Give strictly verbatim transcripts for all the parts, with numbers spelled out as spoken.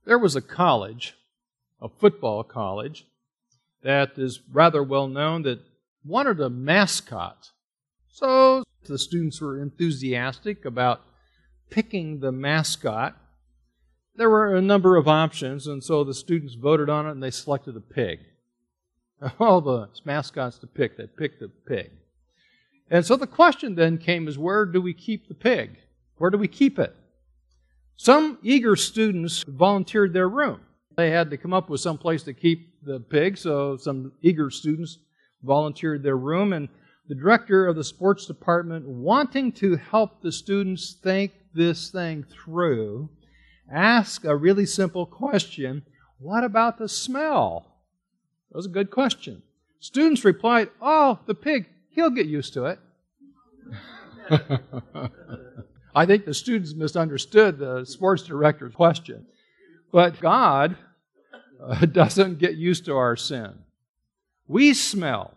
There was a college, a football college, that is rather well known that wanted a mascot. So the students were enthusiastic about picking the mascot. There were a number of options, and so the students voted on it and they selected a pig. All the mascots to pick, they picked the pig. And so the question then came is, where do we keep the pig? Where do we keep it? Some eager students volunteered their room. They had to come up with some place to keep the pig, so some eager students volunteered their room, and the director of the sports department, wanting to help the students think this thing through, asked a really simple question: what about the smell? That was a good question. Students replied, oh, the pig, he'll get used to it. I think the students misunderstood the sports director's question. But God uh, doesn't get used to our sin. We smell.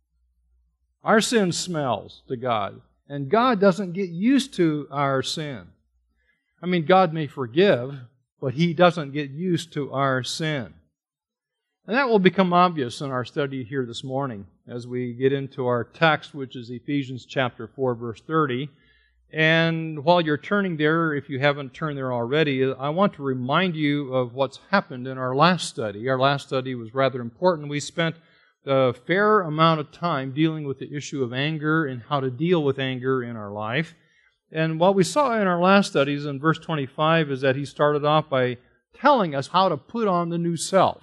Our sin smells to God. And God doesn't get used to our sin. I mean, God may forgive, but He doesn't get used to our sin. And that will become obvious in our study here this morning as we get into our text, which is Ephesians chapter four, verse thirty. And while you're turning there, if you haven't turned there already, I want to remind you of what's happened in our last study. Our last study was rather important. We spent a fair amount of time dealing with the issue of anger and how to deal with anger in our life. And what we saw in our last studies in verse twenty-five is that he started off by telling us how to put on the new self.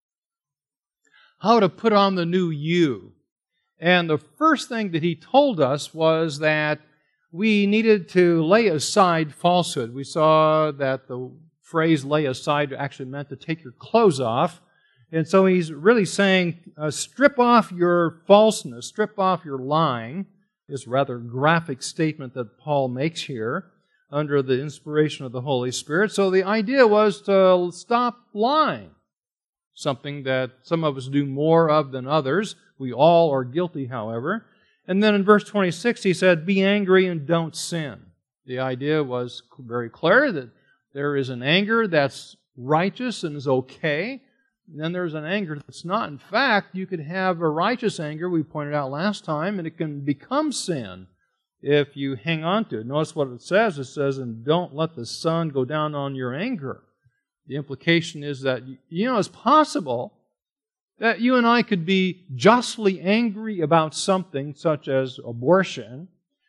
How to put on the new you. And the first thing that he told us was that we needed to lay aside falsehood. We saw that the phrase lay aside actually meant to take your clothes off. And so he's really saying, uh, strip off your falseness, strip off your lying. This rather graphic statement that Paul makes here under the inspiration of the Holy Spirit. So the idea was to stop lying. Something that some of us do more of than others. We all are guilty, however. And then in verse twenty-six, he said, be angry and don't sin. The idea was very clear that there is an anger that's righteous and is okay. And then there's an anger that's not. In fact, you could have a righteous anger, we pointed out last time, and it can become sin if you hang on to it. Notice what it says. It says, and don't let the sun go down on your anger. The implication is that, you know, it's possible that you and I could be justly angry about something such as abortion,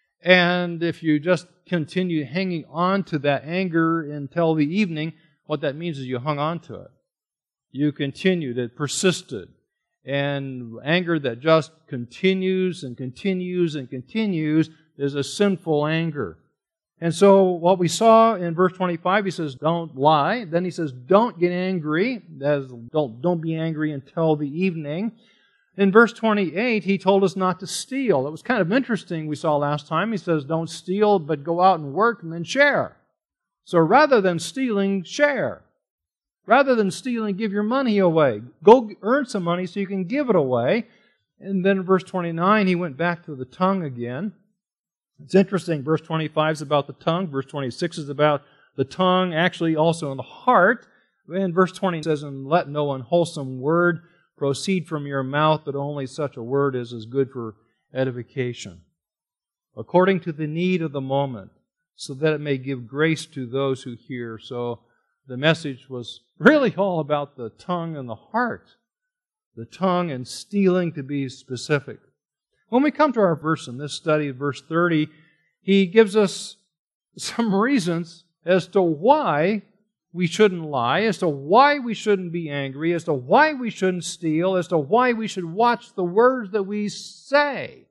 and if you just continue hanging on to that anger until the evening, what that means is you hung on to it. You continued, it persisted. And anger that just continues and continues and continues is a sinful anger. And so what we saw in verse twenty-five, he says, don't lie. Then he says, don't get angry. That is, don't, don't be angry until the evening. In verse twenty-eight, he told us not to steal. It was kind of interesting we saw last time. He says, don't steal, but go out and work and then share. So rather than stealing, share. Rather than stealing, give your money away. Go earn some money so you can give it away. And then in verse twenty-nine, he went back to the tongue again. It's interesting, verse twenty-five is about the tongue, verse twenty-six is about the tongue, actually also in the heart. And verse twenty says, and let no unwholesome word proceed from your mouth, but only such a word as is good for edification, according to the need of the moment, so that it may give grace to those who hear. So the message was really all about the tongue and the heart. The tongue and stealing, to be specific. When we come to our verse in this study, verse thirty, he gives us some reasons as to why we shouldn't lie, as to why we shouldn't be angry, as to why we shouldn't steal, as to why we should watch the words that we say.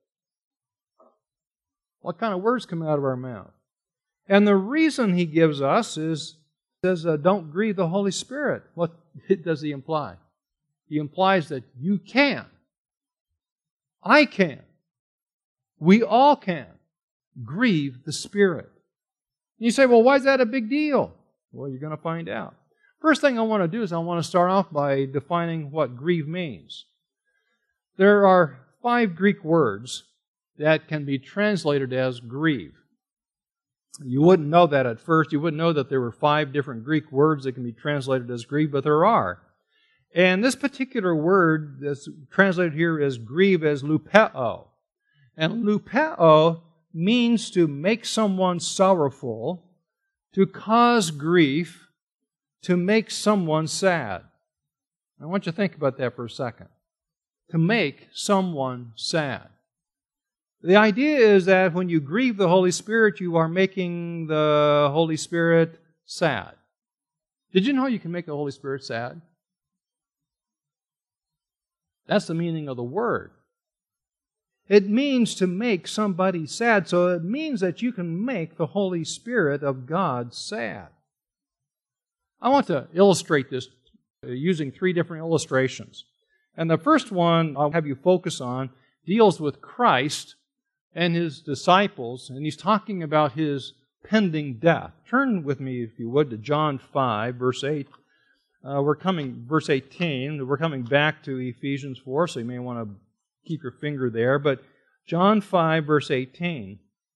What kind of words come out of our mouth? And the reason he gives us is, he says, uh, don't grieve the Holy Spirit. What does he imply? He implies that you can. I can. We all can grieve the Spirit. And you say, well, why is that a big deal? Well, you're going to find out. First thing I want to do is I want to start off by defining what grieve means. There are five Greek words that can be translated as grieve. You wouldn't know that at first. You wouldn't know that there were five different Greek words that can be translated as grieve, but there are. And this particular word that's translated here as grieve as lupeo. And lupeo means to make someone sorrowful, to cause grief, to make someone sad. I want you to think about that for a second. To make someone sad. The idea is that when you grieve the Holy Spirit, you are making the Holy Spirit sad. Did you know you can make the Holy Spirit sad? That's the meaning of the word. It means to make somebody sad, so it means that you can make the Holy Spirit of God sad. I want to illustrate this using three different illustrations. And the first one I'll have you focus on deals with Christ and His disciples, and He's talking about His pending death. Turn with me, if you would, to John five, verse eight. Uh, we're coming, verse eighteen, we're coming back to Ephesians four, so you may want to keep your finger there. But John five, verse eighteen.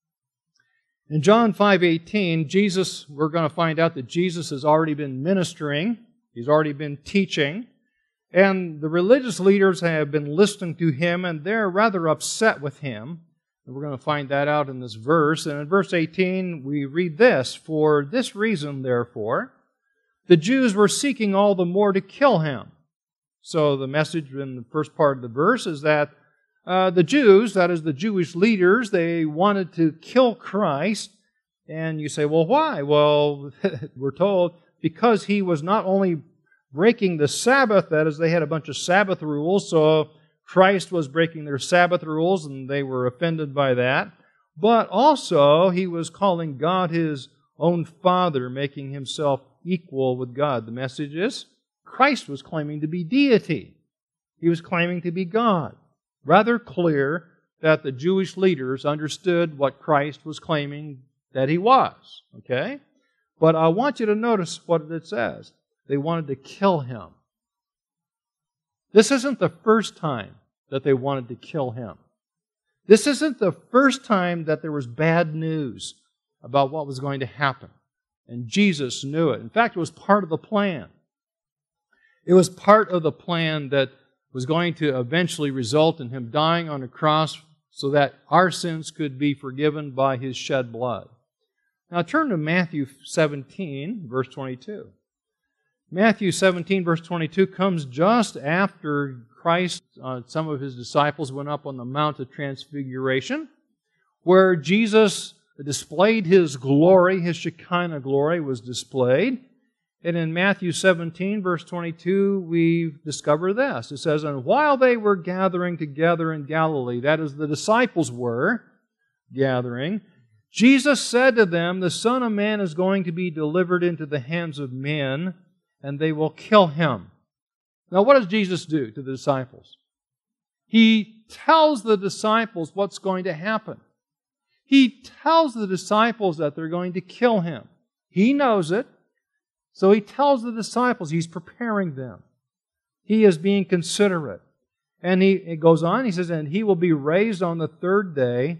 In John five eighteen, Jesus, we're going to find out that Jesus has already been ministering. He's already been teaching. And the religious leaders have been listening to Him, and they're rather upset with Him. And we're going to find that out in this verse. And in verse eighteen, we read this, "For this reason, therefore, the Jews were seeking all the more to kill Him." So the message in the first part of the verse is that uh, the Jews, that is the Jewish leaders, they wanted to kill Christ. And you say, well, why? Well, we're told because He was not only breaking the Sabbath, that is, they had a bunch of Sabbath rules, so Christ was breaking their Sabbath rules, and they were offended by that. But also, He was calling God His own Father, making Himself equal with God. The message is, Christ was claiming to be deity. He was claiming to be God. Rather clear that the Jewish leaders understood what Christ was claiming that He was. Okay? But I want you to notice what it says. They wanted to kill Him. This isn't the first time that they wanted to kill Him. This isn't the first time that there was bad news about what was going to happen. And Jesus knew it. In fact, it was part of the plan. It was part of the plan that was going to eventually result in Him dying on a cross so that our sins could be forgiven by His shed blood. Now turn to Matthew seventeen, verse twenty-two. Matthew seventeen, verse twenty-two comes just after Christ, uh, some of His disciples went up on the Mount of Transfiguration, where Jesus displayed His glory, His Shekinah glory was displayed. And in Matthew seventeen, verse twenty-two, we discover this. It says, "And while they were gathering together in Galilee," that is, the disciples were gathering, "Jesus said to them, the Son of Man is going to be delivered into the hands of men, and they will kill Him." Now, what does Jesus do to the disciples? He tells the disciples what's going to happen. He tells the disciples that they're going to kill Him. He knows it, so He tells the disciples, He's preparing them. He is being considerate. And he it goes on, He says, "And He will be raised on the third day."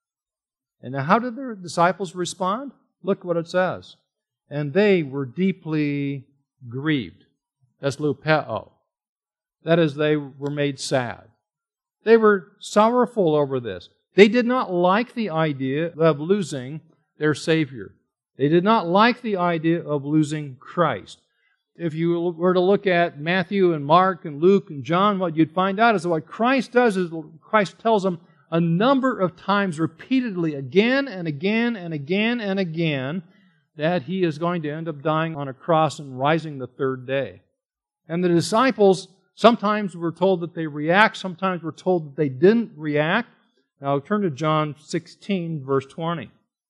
And now how did the disciples respond? Look what it says. "And they were deeply grieved." That's lupeo. That is, they were made sad. They were sorrowful over this. They did not like the idea of losing their Savior. They did not like the idea of losing Christ. If you were to look at Matthew and Mark and Luke and John, what you'd find out is that what Christ does is Christ tells them a number of times repeatedly, again and again and again and again, that He is going to end up dying on a cross and rising the third day. And the disciples, sometimes we're told that they react, sometimes we're told that they didn't react. Now turn to John sixteen, verse twenty.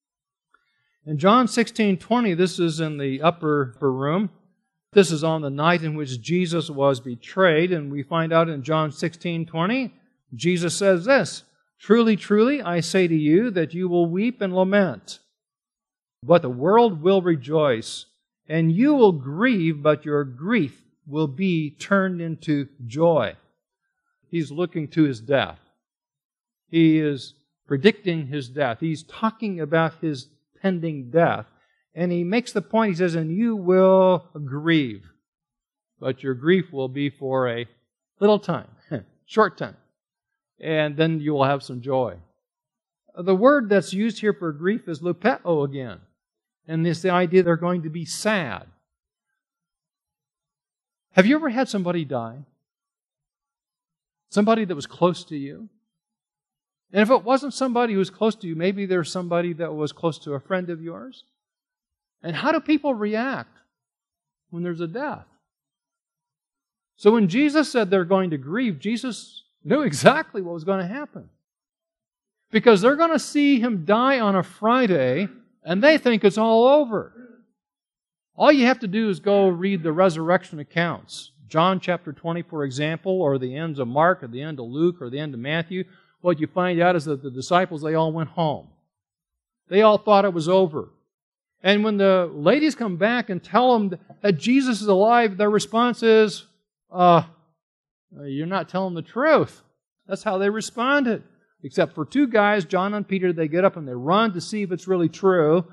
In John sixteen, twenty, this is in the upper room. This is on the night in which Jesus was betrayed, and we find out in John sixteen, twenty, Jesus says this, "Truly, truly, I say to you that you will weep and lament, but the world will rejoice, and you will grieve, but your grief will be turned into joy." He's looking to His death. He is predicting His death. He's talking about His impending death. And he makes the point, he says, and you will grieve. But your grief will be for a little time, short time. And then you will have some joy. The word that's used here for grief is lupeo again. And it's the idea they're going to be sad. Have you ever had somebody die? Somebody that was close to you? And if it wasn't somebody who was close to you, maybe there's somebody that was close to a friend of yours. And how do people react when there's a death? So when Jesus said they're going to grieve, Jesus knew exactly what was going to happen. Because they're going to see Him die on a Friday, and they think it's all over. All you have to do is go read the resurrection accounts. John chapter twenty, for example, or the ends of Mark, or the end of Luke, or the end of Matthew. What you find out is that the disciples, they all went home. They all thought it was over. And when the ladies come back and tell them that Jesus is alive, their response is, uh, you're not telling the truth. That's how they responded. Except for two guys, John and Peter, they get up and they run to see if it's really true.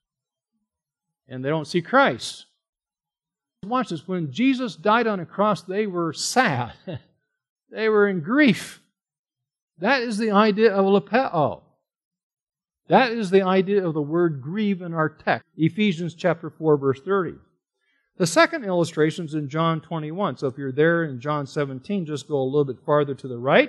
And they don't see Christ. Watch this. When Jesus died on a cross, they were sad. They were in grief. That is the idea of lupeo. That is the idea of the word grieve in our text. Ephesians chapter four, verse thirty. The second illustration is in John twenty-one. So if you're there in John seventeen, just go a little bit farther to the right.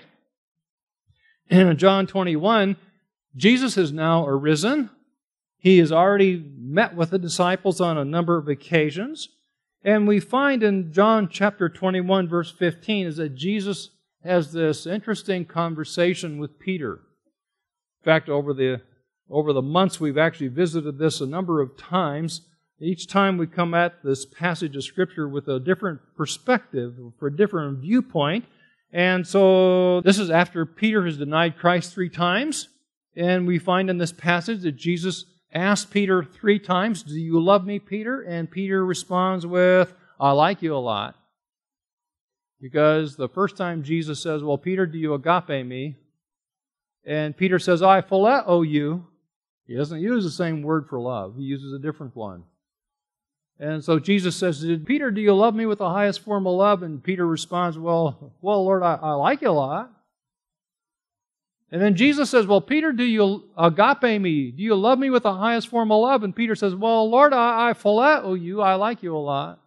And in John twenty-one, Jesus has now arisen. He has already met with the disciples on a number of occasions. And we find in John chapter twenty-one, verse fifteen, is that Jesus has this interesting conversation with Peter. In fact, over the, over the months, we've actually visited this a number of times. Each time we come at this passage of Scripture with a different perspective, for a different viewpoint. And so this is after Peter has denied Christ three times. And we find in this passage that Jesus asked Peter three times, do you love me, Peter? And Peter responds with, I like you a lot. Because the first time Jesus says, well, Peter, do you agape me? And Peter says, I phileo you. He doesn't use the same word for love. He uses a different one. And so Jesus says, Peter, do you love me with the highest form of love? And Peter responds, well, well, Lord, I, I like you a lot. And then Jesus says, well, Peter, do you agape me? Do you love me with the highest form of love? And Peter says, well, Lord, I, I phileo you. I like you a lot.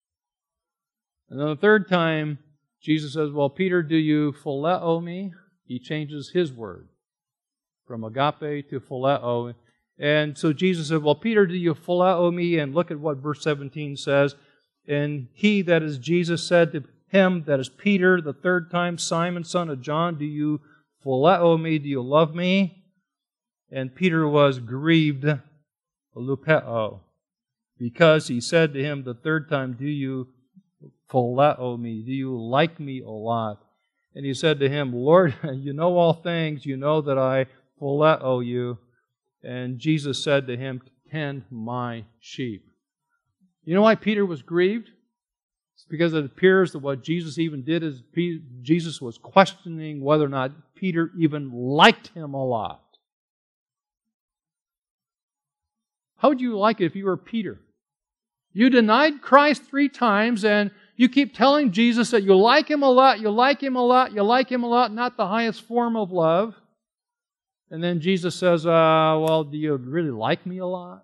And then the third time, Jesus says, well, Peter, do you phileo me? He changes his word from agape to phileo. And so Jesus said, well, Peter, do you phileo me? And look at what verse seventeen says. And he, that is Jesus, said to him, that is Peter, the third time, Simon, son of John, do you phileo me? Do you love me? And Peter was grieved, lupeo, because he said to him the third time, do you phileo me? Do you like me a lot? And he said to him, Lord, you know all things. You know that I phileo you. And Jesus said to him, tend my sheep. You know why Peter was grieved? It's because it appears that what Jesus even did is Jesus was questioning whether or not Peter even liked him a lot. How would you like it if you were Peter? You denied Christ three times and you keep telling Jesus that you like Him a lot, you like Him a lot, you like Him a lot, not the highest form of love. And then Jesus says, uh, well, do you really like me a lot?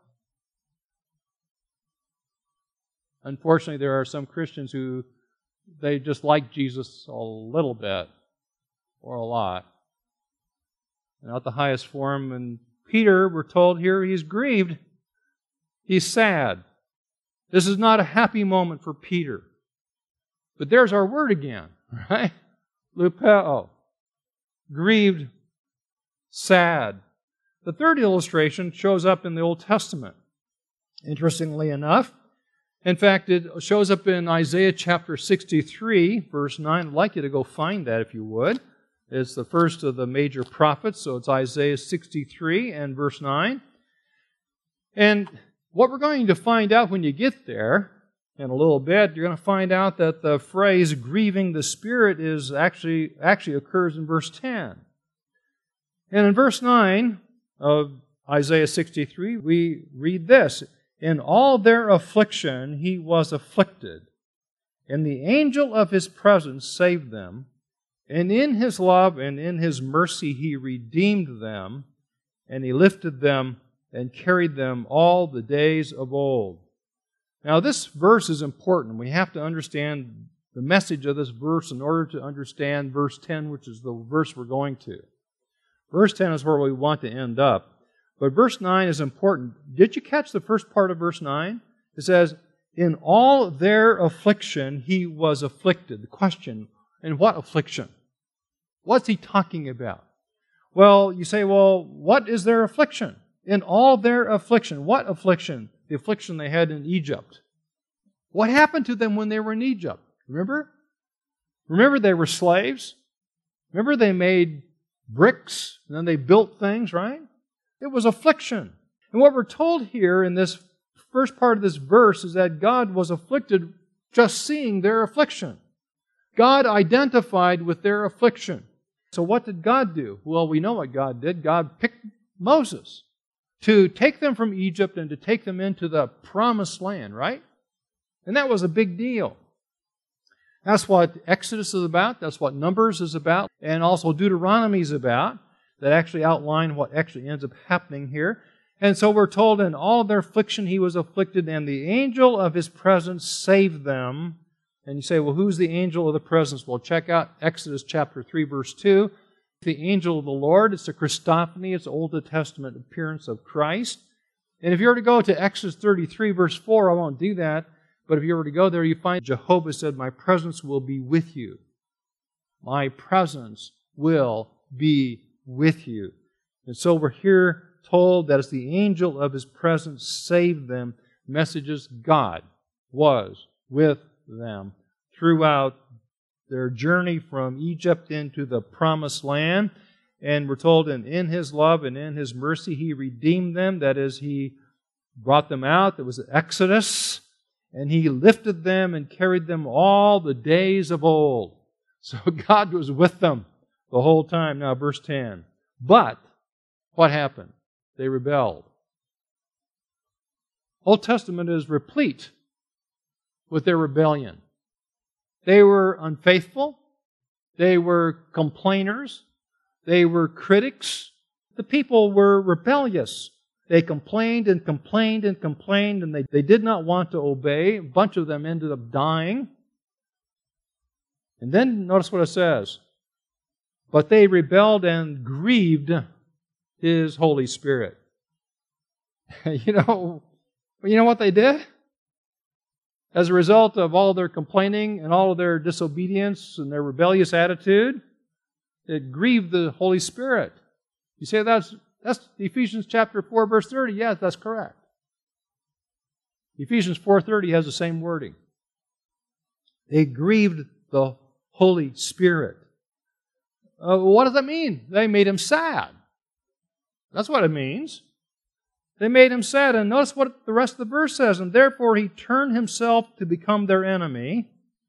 Unfortunately, there are some Christians who, they just like Jesus a little bit or a lot. Not the highest form. And Peter, we're told here, he's grieved. He's sad. This is not a happy moment for Peter. But there's our word again, right? Lupeo. Grieved, sad. The third illustration shows up in the Old Testament. Interestingly enough, in fact, it shows up in Isaiah chapter sixty-three, verse nine. I'd like you to go find that if you would. It's the first of the major prophets, so it's Isaiah sixty-three and verse nine. And what we're going to find out when you get there in a little bit, you're going to find out that the phrase grieving the Spirit is actually, actually occurs in verse ten. And in verse nine of Isaiah sixty-three, we read this, "In all their affliction he was afflicted, and the angel of his presence saved them. And in his love and in his mercy he redeemed them, and he lifted them and carried them all the days of old." Now this verse is important. We have to understand the message of this verse in order to understand verse ten, which is the verse we're going to. Verse ten is where we want to end up. But verse nine is important. Did you catch the first part of verse nine? It says, "In all their affliction he was afflicted." The question, in what affliction? What's he talking about? Well, you say, well, what is their affliction? In all their affliction. What affliction? The affliction they had in Egypt. What happened to them when they were in Egypt? Remember? Remember they were slaves? Remember they made bricks and then they built things, right? It was affliction. And what we're told here in this first part of this verse is that God was afflicted just seeing their affliction. God identified with their affliction. So what did God do? Well, we know what God did. God picked Moses to take them from Egypt and to take them into the promised land, right? And that was a big deal. That's what Exodus is about. That's what Numbers is about. And also Deuteronomy is about. That actually outline what actually ends up happening here. And so we're told in all their affliction he was afflicted, and the angel of his presence saved them. And you say, well, who's the angel of the presence? Well, check out Exodus chapter three, verse two. The angel of the Lord, it's a Christophany, it's an Old Testament appearance of Christ. And if you were to go to Exodus thirty-three, verse four, I won't do that, but if you were to go there, you find Jehovah said, "My presence will be with you. My presence will be with you." And so we're here told that as the angel of his presence saved them, messages God was with them throughout their journey from Egypt into the promised land. And we're told, and in his love and in his mercy he redeemed them. That is, he brought them out. There was an exodus. And he lifted them and carried them all the days of old. So God was with them the whole time. Now, verse ten. But what happened? They rebelled. Old Testament is replete with their rebellion. They were unfaithful. They were complainers. They were critics. The people were rebellious. They complained and complained and complained, and they, they did not want to obey. A bunch of them ended up dying. And then notice what it says. But they rebelled and grieved His Holy Spirit. you know, you know what they did? As a result of all their complaining and all of their disobedience and their rebellious attitude, it grieved the Holy Spirit. You say that's that's Ephesians chapter four, verse thirty. Yes, that's correct. Ephesians four thirty has the same wording. They grieved the Holy Spirit. Uh, what does that mean? They made Him sad. That's what it means. They made Him sad. And notice what the rest of the verse says. And therefore He turned Himself to become their enemy.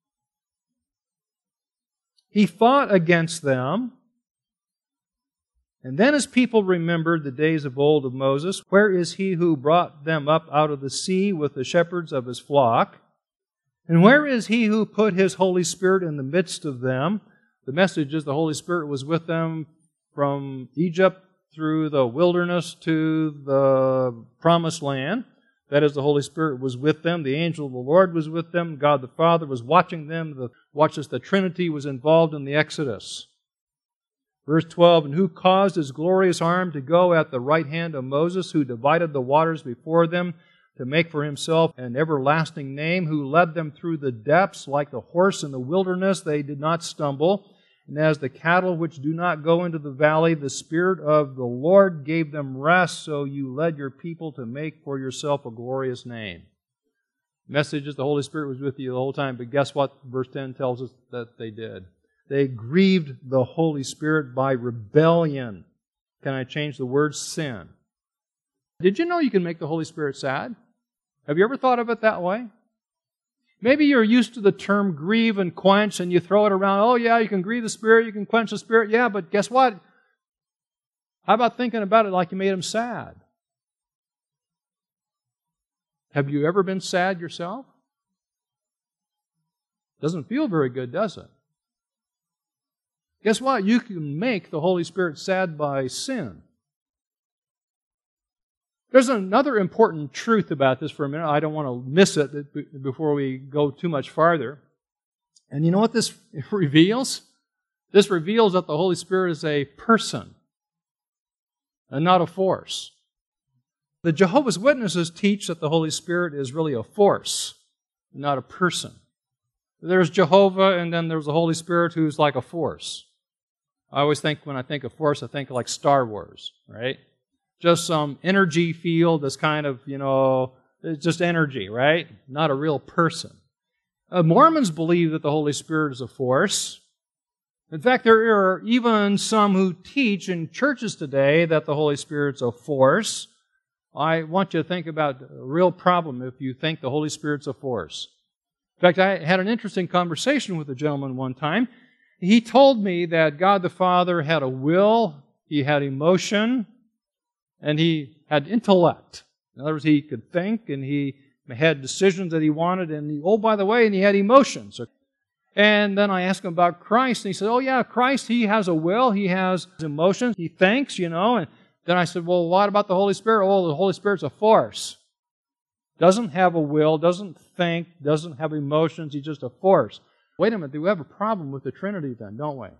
He fought against them. And then His people remembered the days of old of Moses. Where is He who brought them up out of the sea with the shepherds of His flock? And where is He who put His Holy Spirit in the midst of them? The message is the Holy Spirit was with them from Egypt through the wilderness to the promised land. That is, the Holy Spirit was with them. The angel of the Lord was with them. God the Father was watching them. The, watch this, the Trinity was involved in the Exodus. Verse twelve, and who caused His glorious arm to go at the right hand of Moses, who divided the waters before them to make for Himself an everlasting name, who led them through the depths like the horse in the wilderness, they did not stumble. And as the cattle which do not go into the valley, the Spirit of the Lord gave them rest, so you led your people to make for yourself a glorious name. The message is the Holy Spirit was with you the whole time, but guess what? Verse ten tells us that they did. They grieved the Holy Spirit by rebellion. Can I change the word sin? Did you know you can make the Holy Spirit sad? Have you ever thought of it that way? Maybe you're used to the term grieve and quench and you throw it around. Oh yeah, you can grieve the Spirit, you can quench the Spirit. Yeah, but guess what? How about thinking about it like you made Him sad? Have you ever been sad yourself? Doesn't feel very good, does it? Guess what? You can make the Holy Spirit sad by sin. There's another important truth about this for a minute. I don't want to miss it before we go too much farther. And you know what this reveals? This reveals that the Holy Spirit is a person and not a force. The Jehovah's Witnesses teach that the Holy Spirit is really a force, not a person. There's Jehovah, and then there's the Holy Spirit who's like a force. I always think, when I think of force, I think of like Star Wars, right? Just some energy field that's kind of, you know, it's just energy, right? Not a real person. Uh, Mormons believe that the Holy Spirit is a force. In fact, there are even some who teach in churches today that the Holy Spirit's a force. I want you to think about a real problem if you think the Holy Spirit's a force. In fact, I had an interesting conversation with a gentleman one time. He told me that God the Father had a will, He had emotion, and He had intellect. In other words, He could think, and He had decisions that He wanted, and he, oh, by the way, and He had emotions. And then I asked him about Christ, and he said, oh yeah, Christ, He has a will, He has emotions, He thinks, you know. And then I said, well, what about the Holy Spirit? Oh, the Holy Spirit's a force. Doesn't have a will, doesn't think, doesn't have emotions, He's just a force. Wait a minute, we have a problem with the Trinity then, don't we?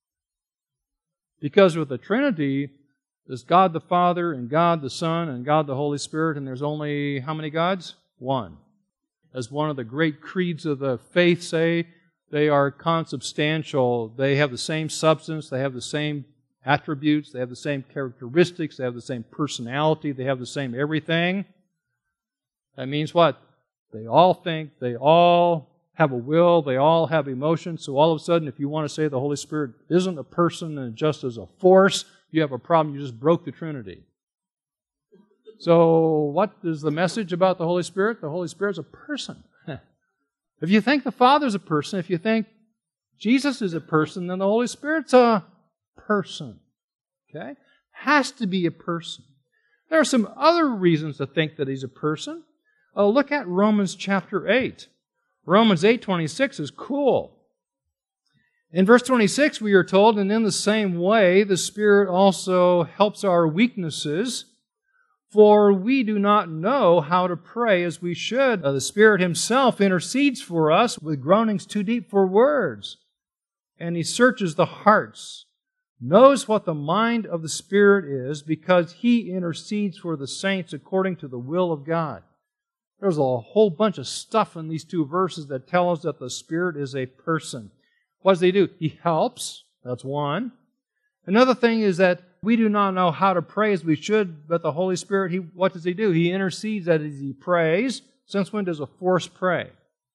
Because with the Trinity, there's God the Father, and God the Son, and God the Holy Spirit, and there's only how many gods? One. As one of the great creeds of the faith say, they are consubstantial. They have the same substance, they have the same attributes, they have the same characteristics, they have the same personality, they have the same everything. That means what? They all think, they all have a will, they all have emotions. So all of a sudden, if you want to say the Holy Spirit isn't a person and just as a force, you have a problem. You just broke the Trinity. So what is the message about the Holy Spirit? The Holy Spirit's a person. If you think the Father's a person, if you think Jesus is a person, then the Holy Spirit's a person. Okay? Has to be a person. There are some other reasons to think that He's a person. Uh, look at Romans chapter eight. Romans eight twenty-six is cool. In verse twenty-six, we are told, and in the same way, the Spirit also helps our weaknesses, for we do not know how to pray as we should. Uh, the Spirit Himself intercedes for us with groanings too deep for words. And He searches the hearts, knows what the mind of the Spirit is, because He intercedes for the saints according to the will of God. There's a whole bunch of stuff in these two verses that tell us that the Spirit is a person. What does He do? He helps. That's one. Another thing is that we do not know how to pray as we should, but the Holy Spirit, He, what does He do? He intercedes as He prays. Since when does a force pray?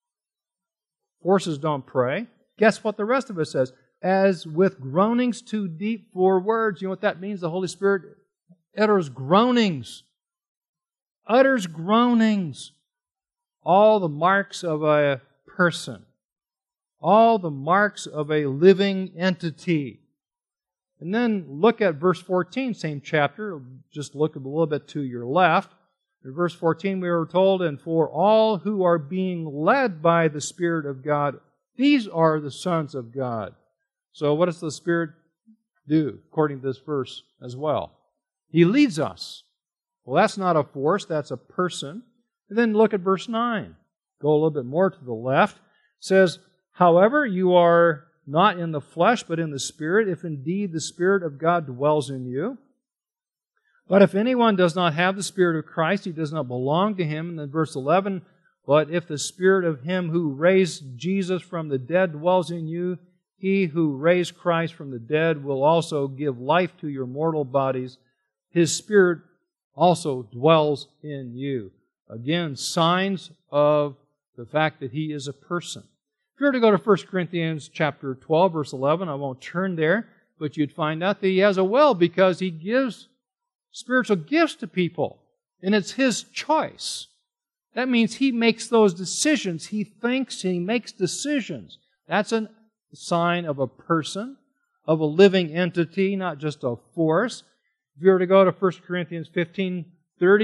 Forces don't pray. Guess what the rest of it says? As with groanings too deep for words. You know what that means? The Holy Spirit utters groanings. Utters groanings. All the marks of a person. All the marks of a living entity. And then look at verse fourteen, same chapter. Just look a little bit to your left. In verse fourteen we were told, and for all who are being led by the Spirit of God, these are the sons of God. So what does the Spirit do, according to this verse as well? He leads us. Well, that's not a force, that's a person. And then look at verse nine. Go a little bit more to the left. It says, however, you are not in the flesh, but in the Spirit, if indeed the Spirit of God dwells in you. But if anyone does not have the Spirit of Christ, he does not belong to Him. And then verse eleven, but if the Spirit of Him who raised Jesus from the dead dwells in you, He who raised Christ from the dead will also give life to your mortal bodies. His Spirit also dwells in you. Again, signs of the fact that He is a person. If you were to go to First Corinthians chapter twelve, verse eleven, I won't turn there, but you'd find out that He has a will because He gives spiritual gifts to people, and it's His choice. That means He makes those decisions. He thinks, He makes decisions. That's a sign of a person, of a living entity, not just a force. If you were to go to First Corinthians fifteen thirty,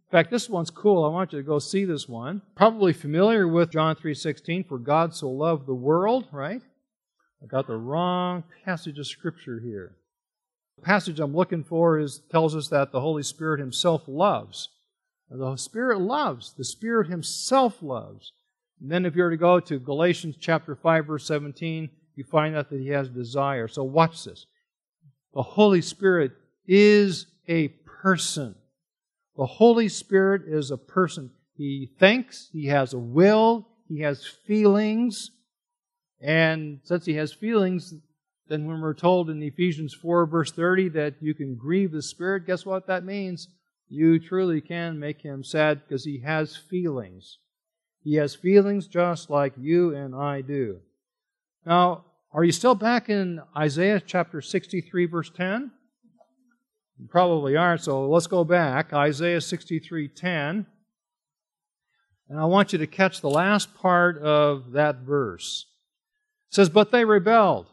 In fact, this one's cool. I want you to go see this one. Probably familiar with John three sixteen, for God so loved the world, right? I got the wrong passage of Scripture here. The passage I'm looking for is tells us that the Holy Spirit Himself loves. The Spirit loves. The Spirit Himself loves. And then if you were to go to Galatians chapter five, verse seventeen, you find out that He has desire. So watch this. The Holy Spirit is a person. The Holy Spirit is a person. He thinks, He has a will, He has feelings. And since He has feelings, then when we're told in Ephesians four, verse thirty, that you can grieve the Spirit, guess what that means? You truly can make Him sad because He has feelings. He has feelings just like you and I do. Now, are you still back in Isaiah chapter sixty-three, verse ten? You probably aren't, so let's go back. Isaiah sixty-three, ten. And I want you to catch the last part of that verse. It says, but they rebelled,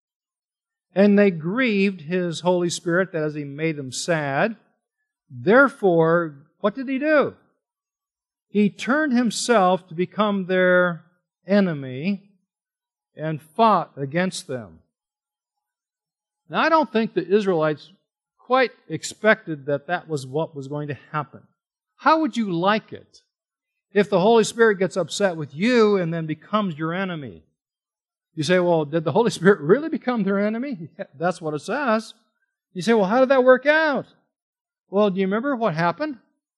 and they grieved His Holy Spirit, that is, He made them sad. Therefore, what did He do? He turned Himself to become their enemy and fought against them. Now, I don't think the Israelites quite expected that that was what was going to happen. How would you like it if the Holy Spirit gets upset with you and then becomes your enemy? You say, well, did the Holy Spirit really become their enemy? Yeah, that's what it says. You say, well, how did that work out? Well, do you remember what happened?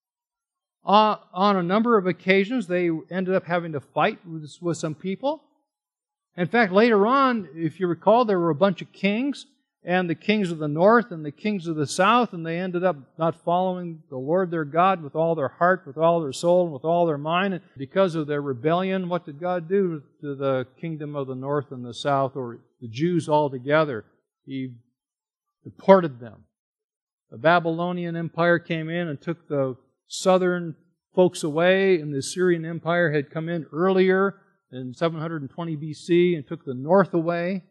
Uh, on a number of occasions, they ended up having to fight with, with some people. In fact, later on, if you recall, there were a bunch of kings, and the kings of the north and the kings of the south, and they ended up not following the Lord their God with all their heart, with all their soul, and with all their mind. And because of their rebellion, what did God do to the kingdom of the north and the south, or the Jews altogether? He deported them. The Babylonian Empire came in and took the southern folks away, and the Assyrian Empire had come in earlier in seven hundred twenty B C and took the north away.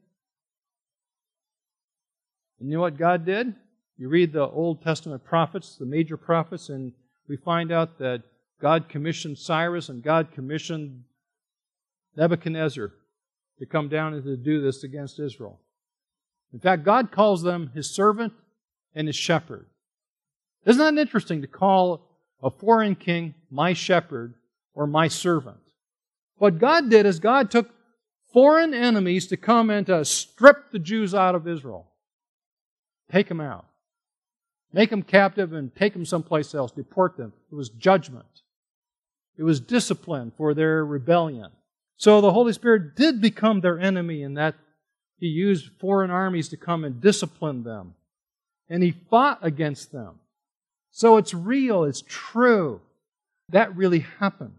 And you know what God did? You read the Old Testament prophets, the major prophets, and we find out that God commissioned Cyrus and God commissioned Nebuchadnezzar to come down and to do this against Israel. In fact, God calls them His servant and His shepherd. Isn't that interesting to call a foreign king my shepherd or my servant? What God did is God took foreign enemies to come and to strip the Jews out of Israel. Take them out. Make them captive and take them someplace else. Deport them. It was judgment. It was discipline for their rebellion. So the Holy Spirit did become their enemy in that He used foreign armies to come and discipline them. And He fought against them. So it's real. It's true. That really happened.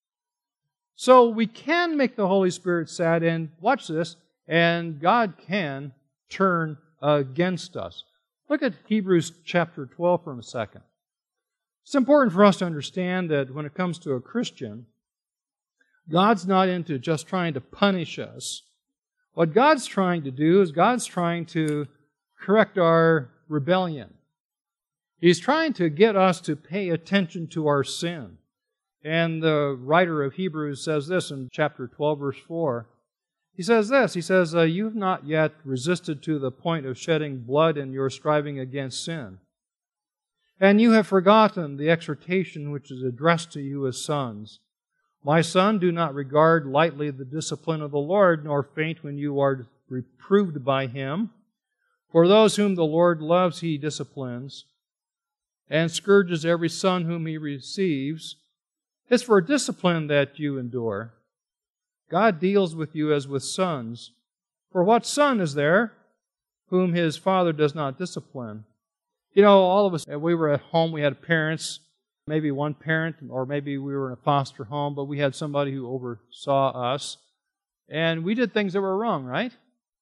So we can make the Holy Spirit sad, and watch this, and God can turn against us. Look at Hebrews chapter twelve for a second. It's important for us to understand that when it comes to a Christian, God's not into just trying to punish us. What God's trying to do is God's trying to correct our rebellion. He's trying to get us to pay attention to our sin. And the writer of Hebrews says this in chapter twelve, verse four. He says this, he says, uh, you have not yet resisted to the point of shedding blood in your striving against sin. And you have forgotten the exhortation which is addressed to you as sons. My son, do not regard lightly the discipline of the Lord, nor faint when you are reproved by Him. For those whom the Lord loves, He disciplines, and scourges every son whom He receives. It's for discipline that you endure. God deals with you as with sons. For what son is there whom his father does not discipline? You know, all of us, we were at home, we had parents, maybe one parent, or maybe we were in a foster home, but we had somebody who oversaw us. And we did things that were wrong, right?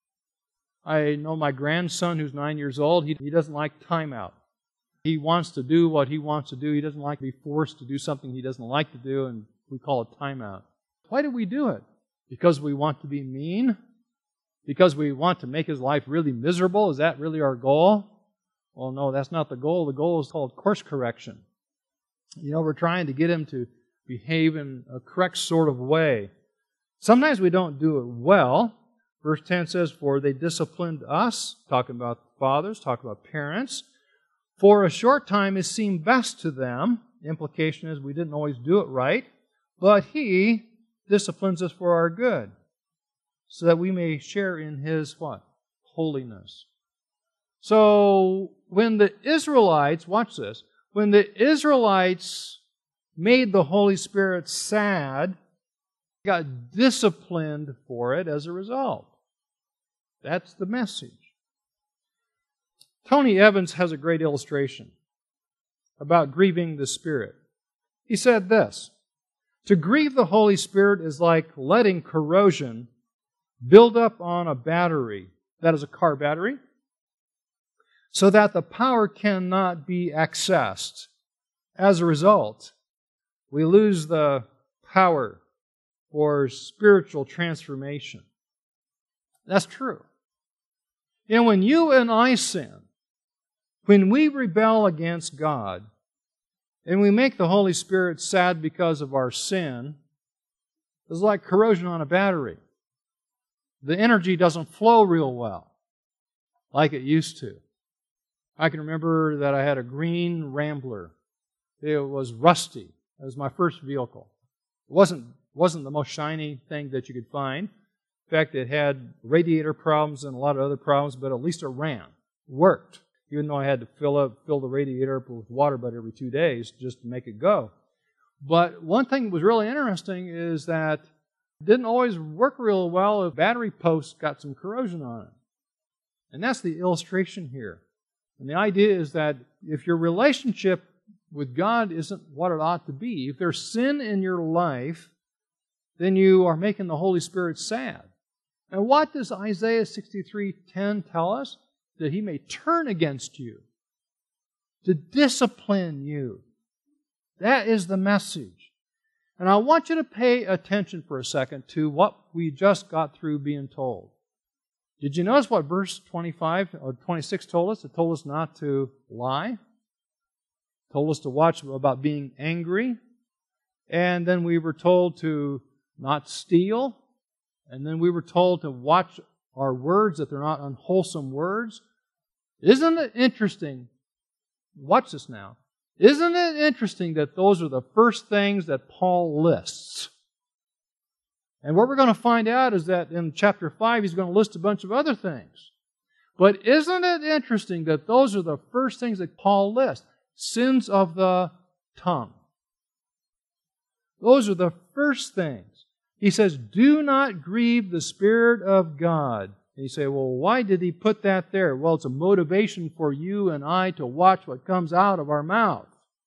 I know my grandson, who's nine years old, he, he doesn't like timeout. He wants to do what he wants to do. He doesn't like to be forced to do something he doesn't like to do, and we call it timeout. Why do we do it? Because we want to be mean? Because we want to make his life really miserable? Is that really our goal? Well, no, that's not the goal. The goal is called course correction. You know, we're trying to get him to behave in a correct sort of way. Sometimes we don't do it well. Verse ten says, for they disciplined us, talking about fathers, talking about parents. For a short time it seemed best to them. The implication is we didn't always do it right. But He disciplines us for our good, so that we may share in His what? Holiness. So when the Israelites, watch this, when the Israelites made the Holy Spirit sad, they got disciplined for it as a result. That's the message. Tony Evans has a great illustration about grieving the Spirit. He said this, to grieve the Holy Spirit is like letting corrosion build up on a battery, that is a car battery, so that the power cannot be accessed. As a result, we lose the power for spiritual transformation. That's true. And when you and I sin, when we rebel against God, and we make the Holy Spirit sad because of our sin, it's like corrosion on a battery. The energy doesn't flow real well, like it used to. I can remember that I had a green Rambler. It was rusty. It was my first vehicle. It wasn't, wasn't the most shiny thing that you could find. In fact, it had radiator problems and a lot of other problems, but at least it ran. It worked. Even though I had to fill up, fill the radiator up with water about every two days just to make it go. But one thing that was really interesting is that it didn't always work real well if battery post got some corrosion on it. And that's the illustration here. And the idea is that if your relationship with God isn't what it ought to be, if there's sin in your life, then you are making the Holy Spirit sad. And what does Isaiah sixty-three ten tell us? That He may turn against you, to discipline you. That is the message. And I want you to pay attention for a second to what we just got through being told. Did you notice what verse twenty-five or twenty-six told us? It told us not to lie. It told us to watch about being angry. And then we were told to not steal. And then we were told to watch our words, that they're not unwholesome words. Isn't it interesting? Watch this now. Isn't it interesting that those are the first things that Paul lists? And what we're going to find out is that in chapter five, he's going to list a bunch of other things. But isn't it interesting that those are the first things that Paul lists? Sins of the tongue. Those are the first things. He says, do not grieve the Spirit of God. And you say, well, why did he put that there? Well, it's a motivation for you and I to watch what comes out of our mouth.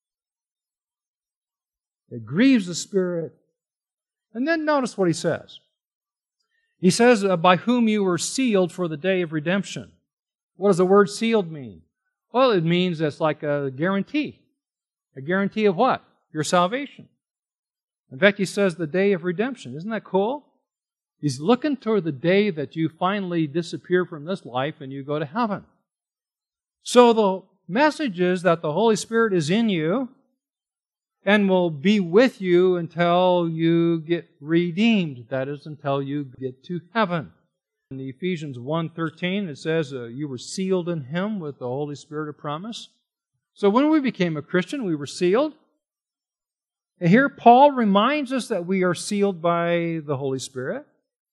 It grieves the Spirit. And then notice what he says. He says, by whom you were sealed for the day of redemption. What does the word sealed mean? Well, it means it's like a guarantee. A guarantee of what? Your salvation. In fact, he says the day of redemption. Isn't that cool? He's looking toward the day that you finally disappear from this life and you go to heaven. So the message is that the Holy Spirit is in you and will be with you until you get redeemed. That is, until you get to heaven. In Ephesians one thirteen, it says uh, you were sealed in Him with the Holy Spirit of promise. So when we became a Christian, we were sealed. And here Paul reminds us that we are sealed by the Holy Spirit.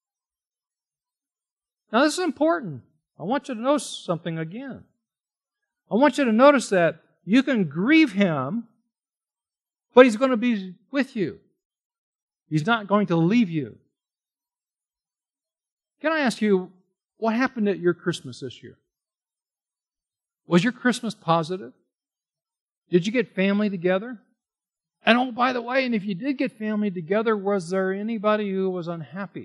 Now this is important. I want you to notice something again. I want you to notice that you can grieve Him, but He's going to be with you. He's not going to leave you. Can I ask you, what happened at your Christmas this year? Was your Christmas positive? Did you get family together? And oh, by the way, and if you did get family together, was there anybody who was unhappy?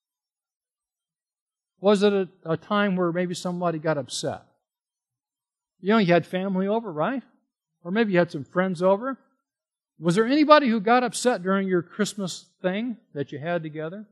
Was it a, a time where maybe somebody got upset? You know, you had family over, right? Or maybe you had some friends over. Was there anybody who got upset during your Christmas thing that you had together?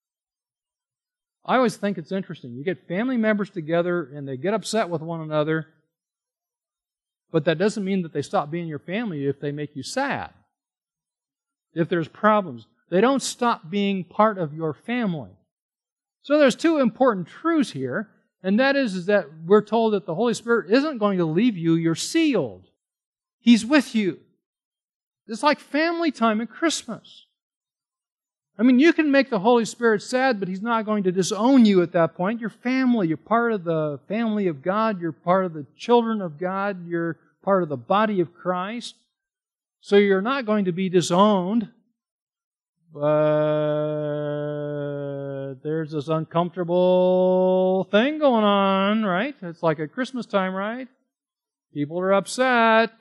I always think it's interesting. You get family members together and they get upset with one another. But that doesn't mean that they stop being your family if they make you sad. If there's problems. They don't stop being part of your family. So there's two important truths here, and that is, is that we're told that the Holy Spirit isn't going to leave you. You're sealed. He's with you. It's like family time at Christmas. I mean, you can make the Holy Spirit sad, but He's not going to disown you at that point. You're family. You're part of the family of God. You're part of the children of God. You're part of the body of Christ. So you're not going to be disowned. But there's this uncomfortable thing going on, right? It's like at Christmas time, right? People are upset.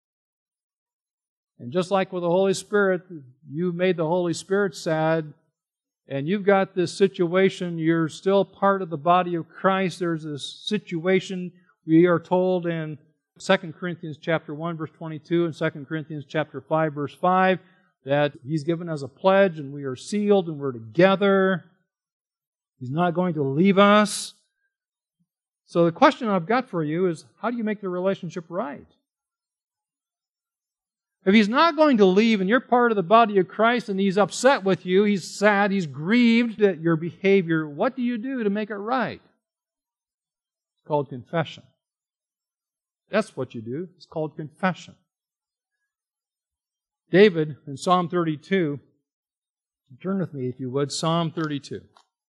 And just like with the Holy Spirit, you've made the Holy Spirit sad, and you've got this situation, you're still part of the body of Christ. There's this situation, we are told in Second Corinthians chapter one, verse twenty-two, and Second Corinthians chapter five, verse five, that He's given us a pledge, and we are sealed, and we're together. He's not going to leave us. So the question I've got for you is, how do you make the relationship right? If He's not going to leave and you're part of the body of Christ and He's upset with you, He's sad, He's grieved at your behavior, what do you do to make it right? It's called confession. That's what you do. It's called confession. David, in Psalm thirty-two, turn with me if you would, Psalm thirty-two.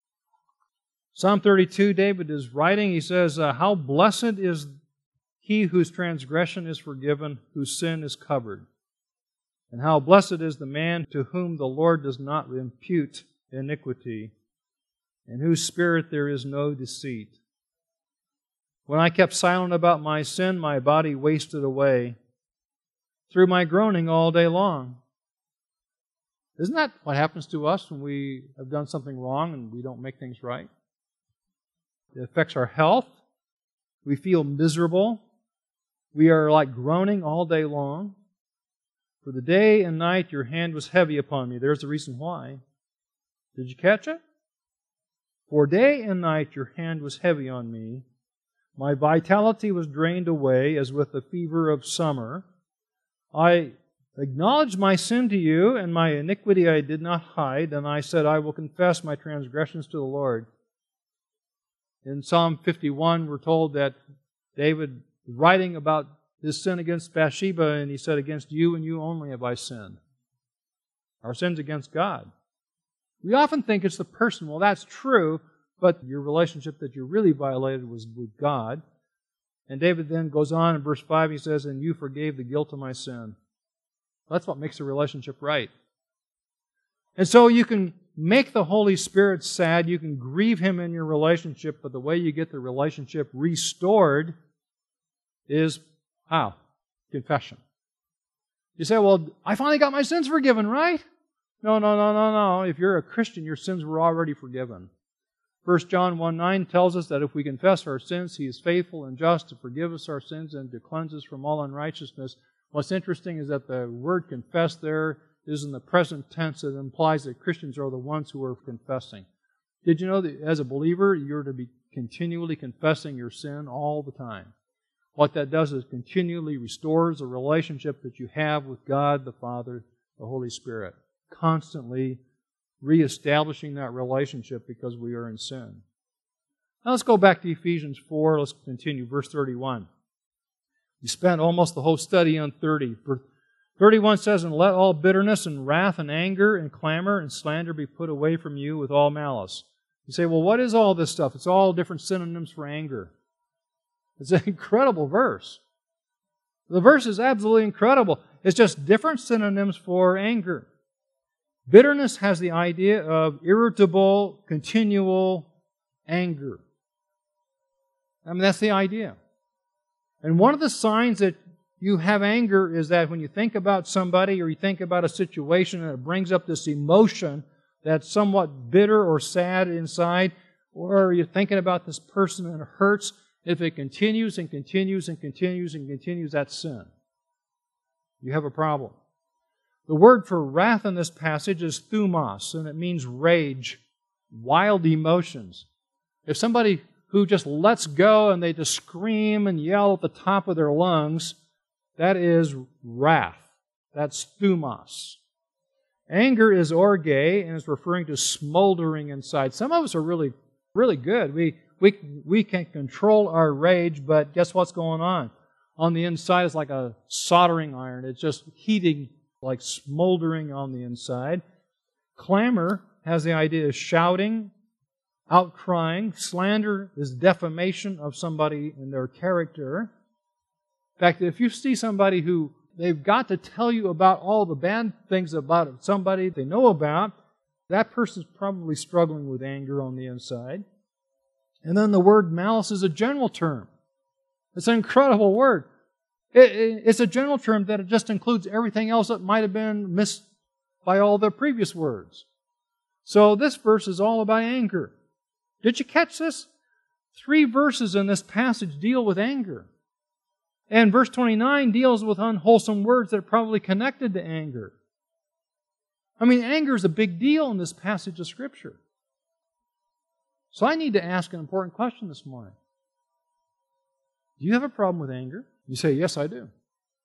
Psalm thirty-two, David is writing, he says, uh, how blessed is he whose transgression is forgiven, whose sin is covered. And how blessed is the man to whom the Lord does not impute iniquity, in whose spirit there is no deceit. When I kept silent about my sin, my body wasted away through my groaning all day long. Isn't that what happens to us when we have done something wrong and we don't make things right? It affects our health. We feel miserable. We are like groaning all day long. For the day and night your hand was heavy upon me. There's the reason why. Did you catch it? For day and night your hand was heavy on me. My vitality was drained away as with the fever of summer. I acknowledged my sin to you, and my iniquity I did not hide, and I said, I will confess my transgressions to the Lord. In Psalm fifty-one, we're told that David was writing about his sin against Bathsheba, and he said, against you and you only have I sinned. Our sin's against God. We often think it's the person. Well, that's true, but your relationship that you really violated was with God. And David then goes on in verse five, he says, and you forgave the guilt of my sin. That's what makes a relationship right. And so you can make the Holy Spirit sad, you can grieve Him in your relationship, but the way you get the relationship restored is how? Confession. You say, well, I finally got my sins forgiven, right? No, no, no, no, no. If you're a Christian, your sins were already forgiven. First John one nine tells us that if we confess our sins, He is faithful and just to forgive us our sins and to cleanse us from all unrighteousness. What's interesting is that the word confess there is in the present tense. It implies that Christians are the ones who are confessing. Did you know that as a believer, you're to be continually confessing your sin all the time? What that does is continually restores the relationship that you have with God, the Father, the Holy Spirit. Constantly reestablishing that relationship because we are in sin. Now let's go back to Ephesians four. Let's continue. Verse thirty-one. We spent almost the whole study on thirty. thirty-one says, and let all bitterness and wrath and anger and clamor and slander be put away from you with all malice. You say, well, what is all this stuff? It's all different synonyms for anger. It's an incredible verse. The verse is absolutely incredible. It's just different synonyms for anger. Bitterness has the idea of irritable, continual anger. I mean, that's the idea. And one of the signs that you have anger is that when you think about somebody or you think about a situation and it brings up this emotion that's somewhat bitter or sad inside, or you're thinking about this person and it hurts, if it continues and continues and continues and continues, that's sin. You have a problem. The word for wrath in this passage is thumos, and it means rage, wild emotions. If somebody who just lets go and they just scream and yell at the top of their lungs, That is wrath. That's thumos. Anger is orge, and is referring to smoldering inside. Some of us are really, really good. We, we, we can control our rage, but guess what's going on? On the inside, it's like a soldering iron. It's just heating, like smoldering on the inside. Clamor has the idea of shouting, outcrying. Slander is defamation of somebody and their character. In fact, if you see somebody who they've got to tell you about all the bad things about somebody they know about, that person's probably struggling with anger on the inside. And then the word malice is a general term. It's an incredible word. It, it, it's a general term that it just includes everything else that might have been missed by all the previous words. So this verse is all about anger. Did you catch this? Three verses in this passage deal with anger. And verse twenty-nine deals with unwholesome words that are probably connected to anger. I mean, anger is a big deal in this passage of Scripture. So I need to ask an important question this morning. Do you have a problem with anger? You say, yes, I do.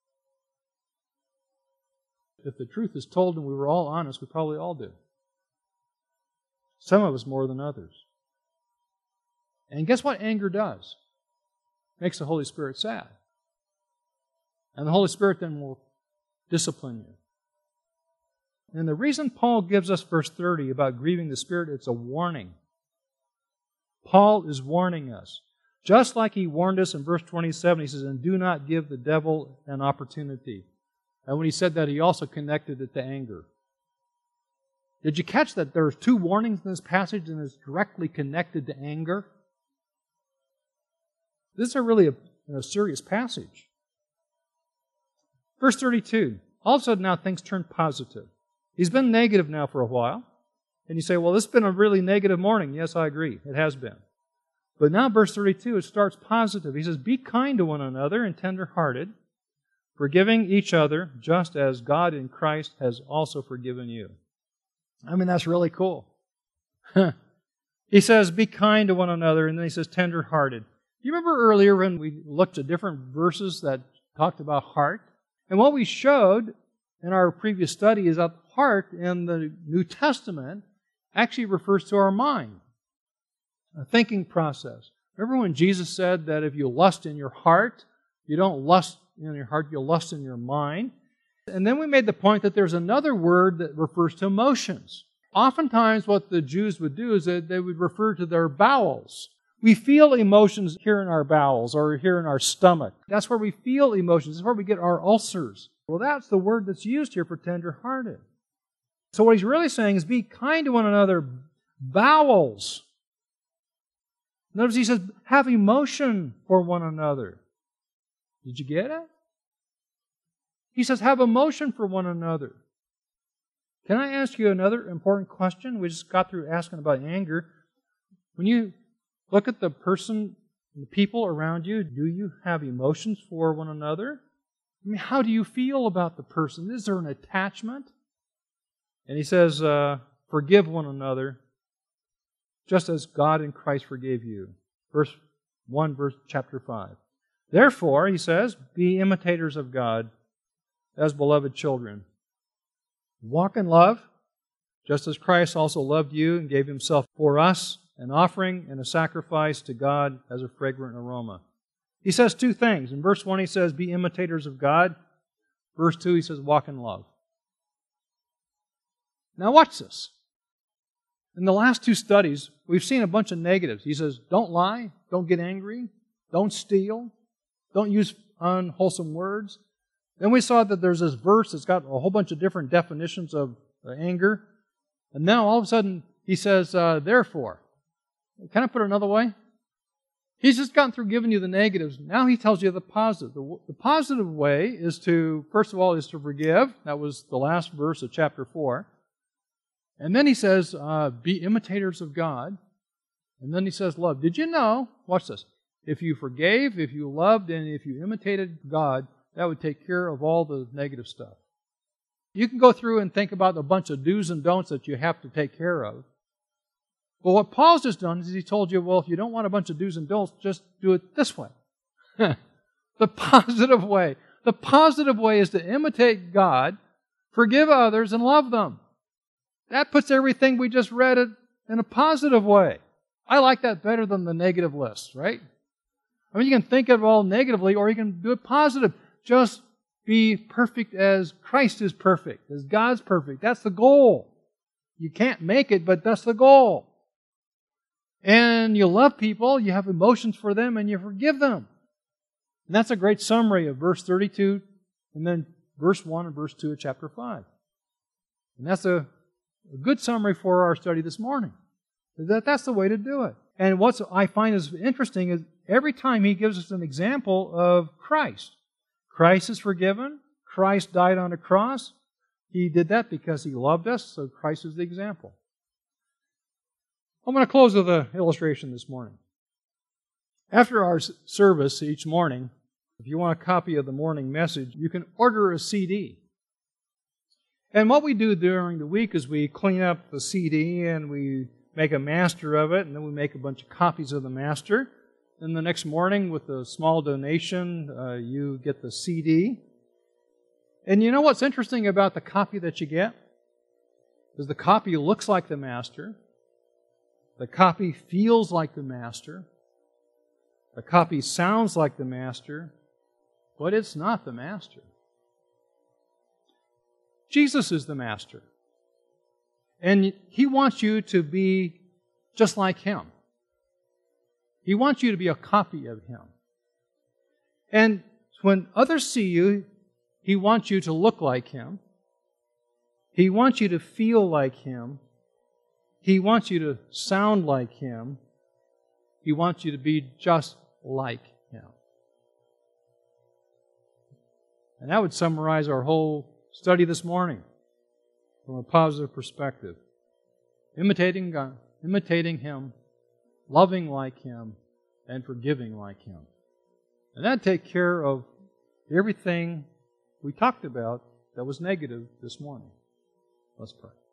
If the truth is told and we were all honest, we probably all do. Some of us more than others. And guess what anger does? It makes the Holy Spirit sad. And the Holy Spirit then will discipline you. And the reason Paul gives us verse thirty about grieving the Spirit, it's a warning. Paul is warning us. Just like he warned us in verse twenty-seven, he says, and do not give the devil an opportunity. And when he said that, he also connected it to anger. Did you catch that there's two warnings in this passage and it's directly connected to anger? This is a really a, a serious passage. Verse thirty-two, all of a sudden now things turn positive. He's been negative now for a while. And you say, well, this has been a really negative morning. Yes, I agree. It has been. But now verse thirty-two, it starts positive. He says, be kind to one another and tender-hearted, forgiving each other, just as God in Christ has also forgiven you. I mean, that's really cool. He says, be kind to one another, and then he says, tender-hearted. You remember earlier when we looked at different verses that talked about heart? And what we showed in our previous study is that heart in the New Testament actually refers to our mind, a thinking process. Remember when Jesus said that if you lust in your heart, you don't lust in your heart, you lust in your mind. And then we made the point that there's another word that refers to emotions. Oftentimes what the Jews would do is that they would refer to their bowels. We feel emotions here in our bowels or here in our stomach. That's where we feel emotions. That's where we get our ulcers. Well, that's the word that's used here for tender-hearted. So what he's really saying is be kind to one another, bowels. Notice he says, have emotion for one another. Did you get it? He says, have emotion for one another. Can I ask you another important question? We just got through asking about anger. When you look at the person, the people around you, do you have emotions for one another? I mean, how do you feel about the person? Is there an attachment? And he says, uh, forgive one another, just as God in Christ forgave you. Verse one, verse chapter five. Therefore, he says, be imitators of God as beloved children. Walk in love, just as Christ also loved you and gave himself for us, an offering and a sacrifice to God as a fragrant aroma. He says two things. In verse one, he says, be imitators of God. Verse two, he says, walk in love. Now watch this. In the last two studies, we've seen a bunch of negatives. He says, don't lie, don't get angry, don't steal, don't use unwholesome words. Then we saw that there's this verse that's got a whole bunch of different definitions of anger. And now all of a sudden, he says, uh, therefore. Can I put it another way? He's just gotten through giving you the negatives. Now he tells you the positive. The, the positive way is to, first of all, is to forgive. That was the last verse of chapter four. And then he says, uh, be imitators of God. And then he says, love. Did you know, watch this, if you forgave, if you loved, and if you imitated God, that would take care of all the negative stuff. You can go through and think about a bunch of do's and don'ts that you have to take care of. But what Paul's just done is he told you, well, if you don't want a bunch of do's and don'ts, just do it this way. The positive way. The positive way is to imitate God, forgive others, and love them. That puts everything we just read in a positive way. I like that better than the negative list, right? I mean, you can think of it all negatively, or you can do it positive. Just be perfect as Christ is perfect, as God's perfect. That's the goal. You can't make it, but that's the goal. And you love people, you have emotions for them, and you forgive them. And that's a great summary of verse thirty-two, and then verse one and verse two of chapter five. And that's a, a good summary for our study this morning. That, that's the way to do it. And what I find is interesting is every time he gives us an example of Christ. Christ is forgiven. Christ died on a cross. He did that because He loved us, so Christ is the example. I'm going to close with an illustration this morning. After our service each morning, if you want a copy of the morning message, you can order a C D. And what we do during the week is we clean up the C D and we make a master of it, and then we make a bunch of copies of the master. Then the next morning, with a small donation, uh, you get the C D. And you know what's interesting about the copy that you get? Is the copy looks like the master. The copy feels like the master. The copy sounds like the master. But it's not the master. Jesus is the master. And He wants you to be just like Him. He wants you to be a copy of Him. And when others see you, He wants you to look like Him. He wants you to feel like Him. He wants you to sound like Him. He wants you to be just like Him. And that would summarize our whole study this morning from a positive perspective. Imitating God, imitating Him, loving like Him, and forgiving like Him. And that takes care of everything we talked about that was negative this morning. Let's pray.